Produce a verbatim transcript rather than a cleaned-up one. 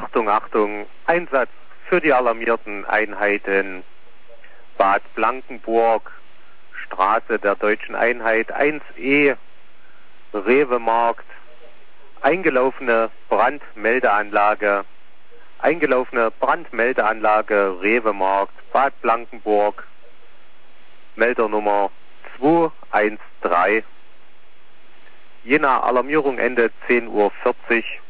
Achtung, Achtung, Einsatz für die alarmierten Einheiten Bad Blankenburg, Straße der Deutschen Einheit eins E, Rewe-Markt, eingelaufene Brandmeldeanlage, eingelaufene Brandmeldeanlage Rewe-Markt, Bad Blankenburg, Meldernummer zwei eins drei. Je nach Alarmierung Ende zehn Uhr vierzig.